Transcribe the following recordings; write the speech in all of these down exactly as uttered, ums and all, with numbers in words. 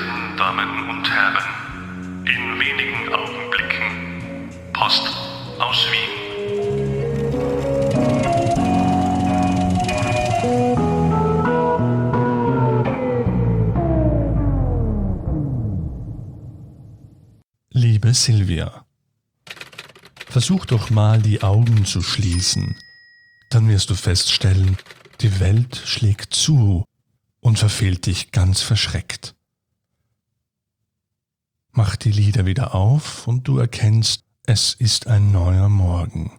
verehrten Damen und Herren, in wenigen Augenblicken Post aus Wien. Liebe Silvia, versuch doch mal die Augen zu schließen, dann wirst du feststellen, die Welt schlägt zu und verfehlt dich ganz verschreckt. Mach die Lider wieder auf und du erkennst, es ist ein neuer Morgen.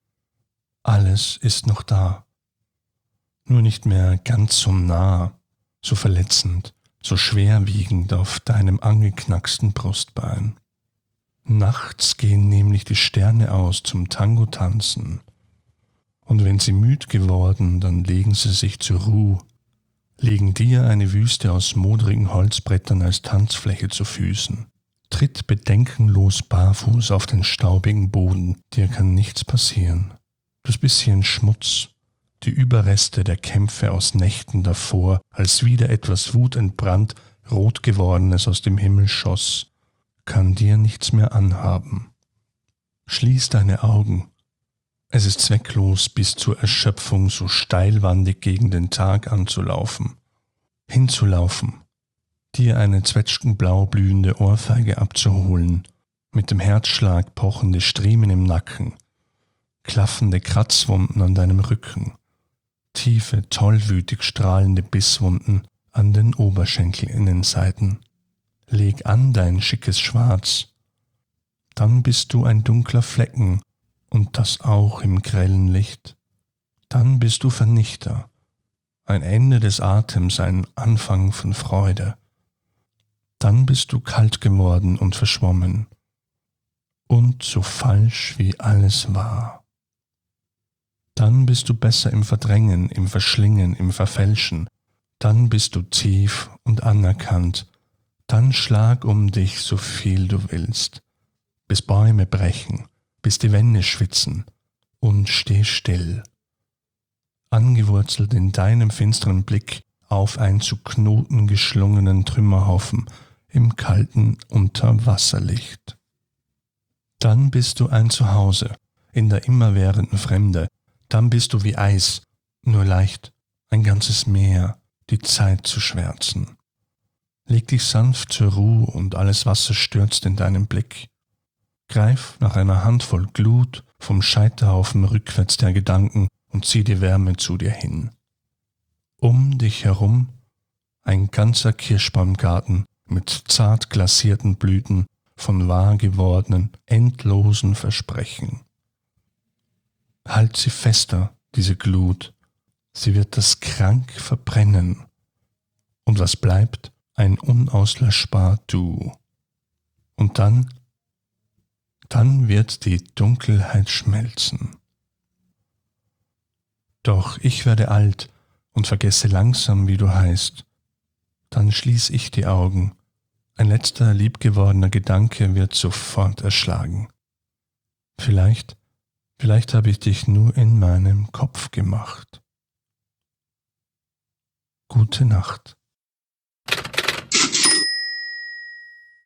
Alles ist noch da, nur nicht mehr ganz so nah, so verletzend, so schwerwiegend auf deinem angeknacksten Brustbein. Nachts gehen nämlich die Sterne aus zum Tango tanzen. Und wenn sie müd geworden, dann legen sie sich zur Ruhe, legen dir eine Wüste aus modrigen Holzbrettern als Tanzfläche zu Füßen. Tritt bedenkenlos barfuß auf den staubigen Boden, dir kann nichts passieren. Das bisschen Schmutz, die Überreste der Kämpfe aus Nächten davor, als wieder etwas wutentbrannt, rot gewordenes aus dem Himmel schoss, kann dir nichts mehr anhaben. Schließ deine Augen. Es ist zwecklos, bis zur Erschöpfung so steilwandig gegen den Tag anzulaufen. Hinzulaufen, dir eine zwetschgenblau blühende Ohrfeige abzuholen, mit dem Herzschlag pochende Striemen im Nacken, klaffende Kratzwunden an deinem Rücken, tiefe, tollwütig strahlende Bisswunden an den Oberschenkelinnenseiten. Leg an dein schickes Schwarz, dann bist du ein dunkler Flecken und das auch im grellen Licht. Dann bist du Vernichter, ein Ende des Atems, ein Anfang von Freude. Dann bist du kalt geworden und verschwommen und so falsch wie alles war. Dann bist du besser im Verdrängen, im Verschlingen, im Verfälschen. Dann bist du tief und anerkannt. Dann schlag um dich so viel du willst, bis Bäume brechen, bis die Wände schwitzen, und steh still, angewurzelt in deinem finsteren Blick auf ein zu Knoten geschlungenen Trümmerhaufen im kalten Unterwasserlicht. Dann bist du ein Zuhause in der immerwährenden Fremde, dann bist du wie Eis, nur leicht, ein ganzes Meer, die Zeit zu schwärzen. Leg dich sanft zur Ruhe und alles Wasser stürzt in deinen Blick. Greif nach einer Handvoll Glut vom Scheiterhaufen rückwärts der Gedanken und zieh die Wärme zu dir hin. Um dich herum ein ganzer Kirschbaumgarten mit zart glasierten Blüten von wahr gewordenen, endlosen Versprechen. Halt sie fester, diese Glut, sie wird das krank verbrennen. Und was bleibt? Ein unauslöschbar Du. Und dann, dann wird die Dunkelheit schmelzen. Doch ich werde alt und vergesse langsam, wie du heißt. Dann schließ ich die Augen. Ein letzter liebgewordener Gedanke wird sofort erschlagen. Vielleicht, vielleicht habe ich dich nur in meinem Kopf gemacht. Gute Nacht.